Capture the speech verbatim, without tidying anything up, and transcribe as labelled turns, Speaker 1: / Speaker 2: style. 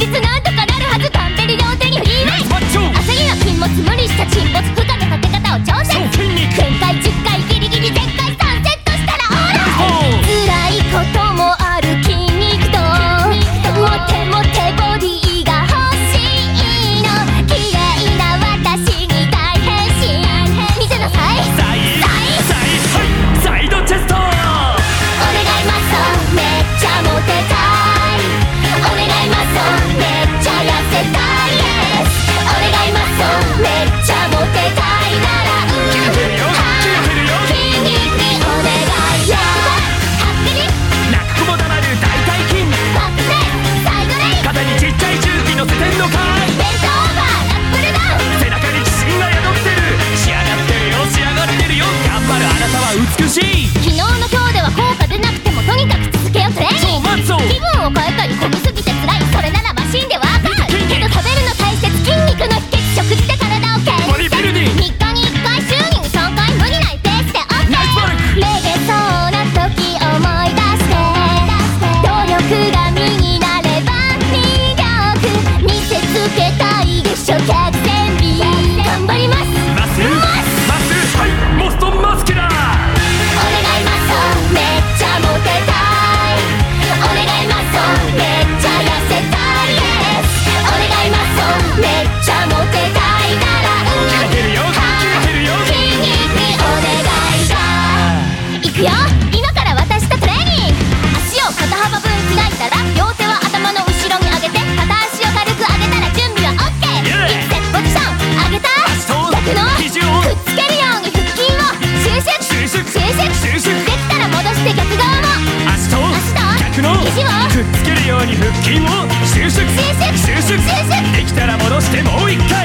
Speaker 1: 日なんとかなるはず。タンベリ両手にフリーメイ朝日は禁物無理した沈没負荷のかけ方を挑戦。展開じゅっかいギリギリ全開さんセットしたらオーライ。辛いこともある筋肉とモテモテボディが欲しいの。綺麗な私に大変身見せなさい。
Speaker 2: サイサイサイドチェスト。お
Speaker 1: 願いマッソめっちゃモテたい。お願いマッソめっちゃ痩せたいです。お願いマッソめっちゃモテたいならうん
Speaker 2: キレてるよキレてるよ。
Speaker 1: 筋肉にお願いよ。はっきり
Speaker 2: 泣く子も黙る大腿筋。
Speaker 1: バックレイサイドレイ
Speaker 2: 肩にちっちゃい重機乗せてんのかい。
Speaker 1: ベントオーバーラップルダウン。
Speaker 2: 背中に自信が宿ってる。仕上がってるよ仕上がってるよ。頑張るあなたは美しい。
Speaker 1: 昨日の今日では効果出なくてもとにかく続けようトレーニング。
Speaker 2: マッソ
Speaker 1: 気分を変えたり混みすぎて辛い。それならマシンでワークアウト。けど食べるの大切。筋肉の秘訣食事で体を健
Speaker 2: ボディビルディング。
Speaker 1: みっかにいっかい週にさんかい無理ないペースで OK。
Speaker 2: ナイスバルク。
Speaker 1: めげそうな時思い出して努力が身になれば魅力見せつけたいでしょ。客船美頑張ります。
Speaker 2: マッスルマッスルはいモストマスキュラー。
Speaker 1: お願いマッソめっちゃモテたい。お願いマッソめっちゃ痩せたいです。お願いマッソめっちゃモテたいならうん
Speaker 2: キレてるよキレてるよ。
Speaker 1: 筋肉にお願いだ。いくよ今から渡したトレーニング。足を肩幅分開いたら両手は頭の後ろに上げて片足を軽く上げたら準備は OK。
Speaker 2: Yeah。
Speaker 1: いくセットポジション上げた
Speaker 2: 足と
Speaker 1: 逆の
Speaker 2: 肘を
Speaker 1: くっつけるように腹筋を収縮
Speaker 2: 収縮
Speaker 1: 収縮
Speaker 2: 収縮。
Speaker 1: できたら戻して逆側も
Speaker 2: 足と
Speaker 1: 足と
Speaker 2: 逆の
Speaker 1: 肘を
Speaker 2: くっつけるように腹筋を収縮
Speaker 1: 収縮
Speaker 2: 収縮。
Speaker 1: 収縮
Speaker 2: できたら戻してもう一回。